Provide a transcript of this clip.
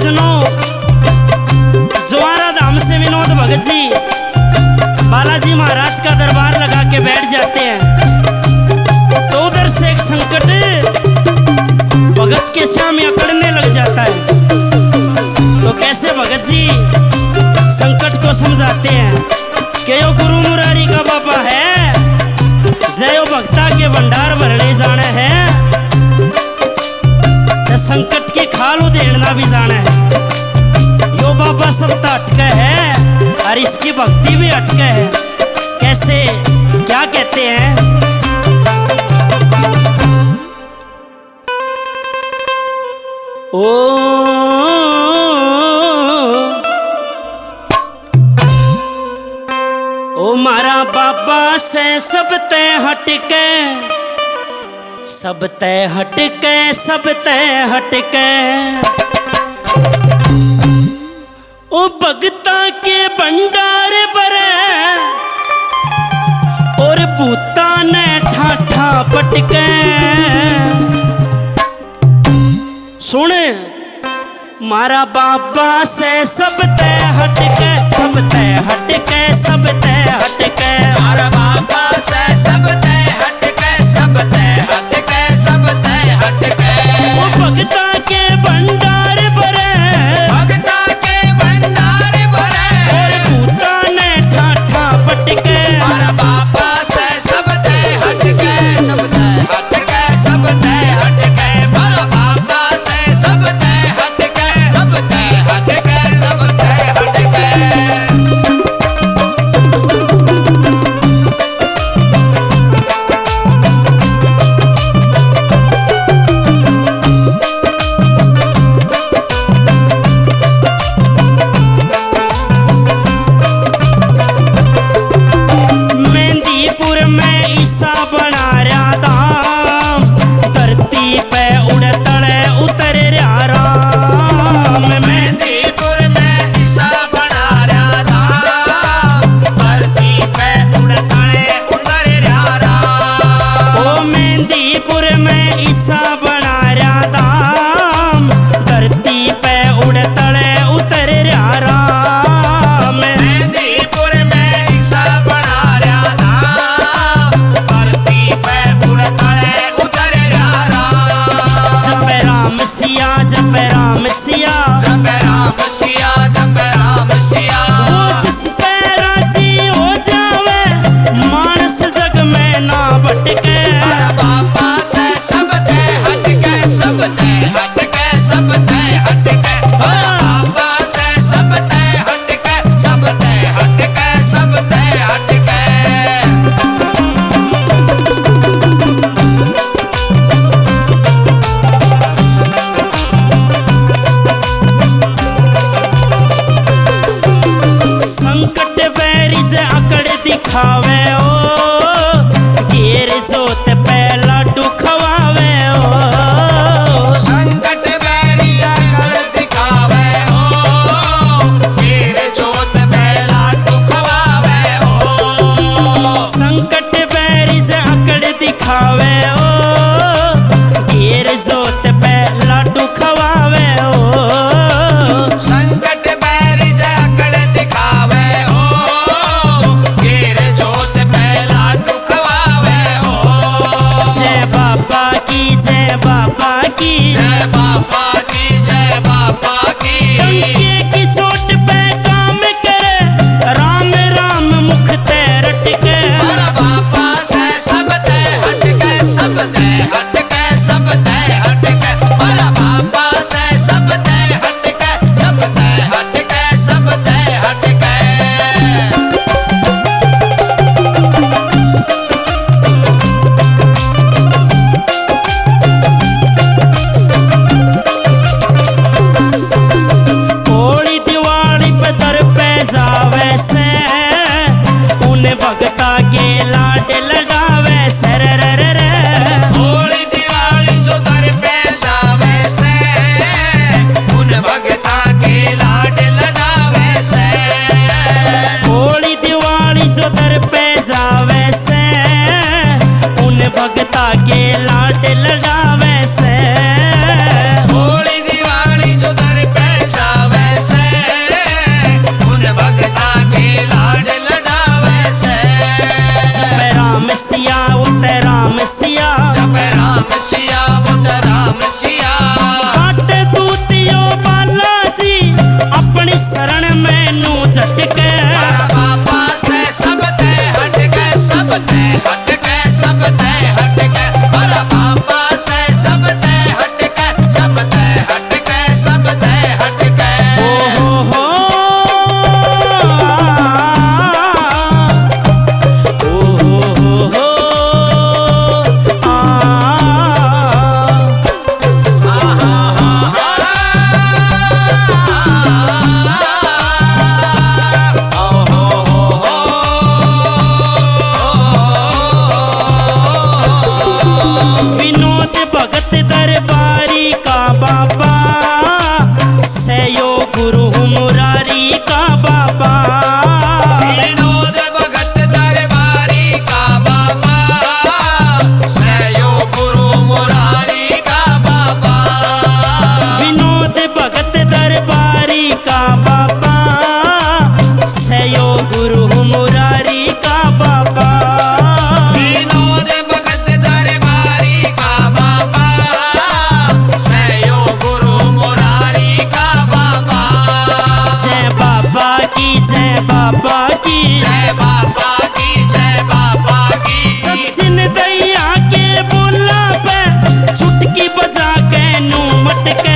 सजनों, ज्वारा धाम से विनोद भगत जी बालाजी महाराज का दरबार लगा के बैठ जाते हैं तो उधर से एक संकट भगत के सामने अकड़ने लग जाता है। तो कैसे भगत जी संकट को समझाते हैं कि यो गुरु मुरारी का बाबा है, जयो भक्ता के भंडार भरने जाना है, संकट के खाल उधेड़ना भी जाना है। यो बाबा सब तो अटके है और इसकी भक्ति भी अटके है। कैसे, क्या कहते हैं? ओ मारा बाबा से सब ते हटके, सब तय हटके, सब तय हटके, ओ भगता के भंडार भरे और भूता ने ठाठा पटके। सुन, मारा बाबा से सब तय हटके, सब तय हटके, सब तय हटके, मारा बाबा से सब तय हटके, सब तय हटके, सब तय हटके। वो भगता के भंडार भरे, भगता के भंडार भरे और भूता ने ठाठा पटके। मारा बाबा से सब तय हटके, सब तय हटके, सब तय हटके। मारा बाबा से सब तय हटके, सब तय हटके, सब तय हटके। मेहंदीपुर में ईसा बना रहा धाम, धरती पे उड़ तले उतर रहा राम। मेहंदीपुर में ईसा बना रहा धाम, धरती पे उड़ तले उतर रहा राम। ओ मेहंदीपुर में ईसा बना रहा धाम, धरती पे उड़ तले उतर रहा राम। मेहंदीपुर में ईसा बना रहा धाम, धरती पे उड़ तले उतर रहा राम। जप राम सिया, जप राम सिया, जप राम सिया, जप राम सिया। वो जिस पे राजी हो जावे, मानस जग में ना भटके। मारा बाबा से सब तय हटके, सब तय हटके, सब तय हटके। मारा बाबा से सब तय हटके, सब तय हटके, सब तय हटके। संकट बैरिज अकड़ दिखावे ओ, घेर जोत पहला दुखवावे ओ। संकट बैरी अकड़ दिखावे हो, वीर जोत बेला दुखवावे हो। संकट बैरिज अकड़ दिखावे ओ, घेर जोत पहला दुखवावे ओ। संकट बैरी अकड़ दिखावे हो, वीर जोत बेला दुखवावे हो। हट के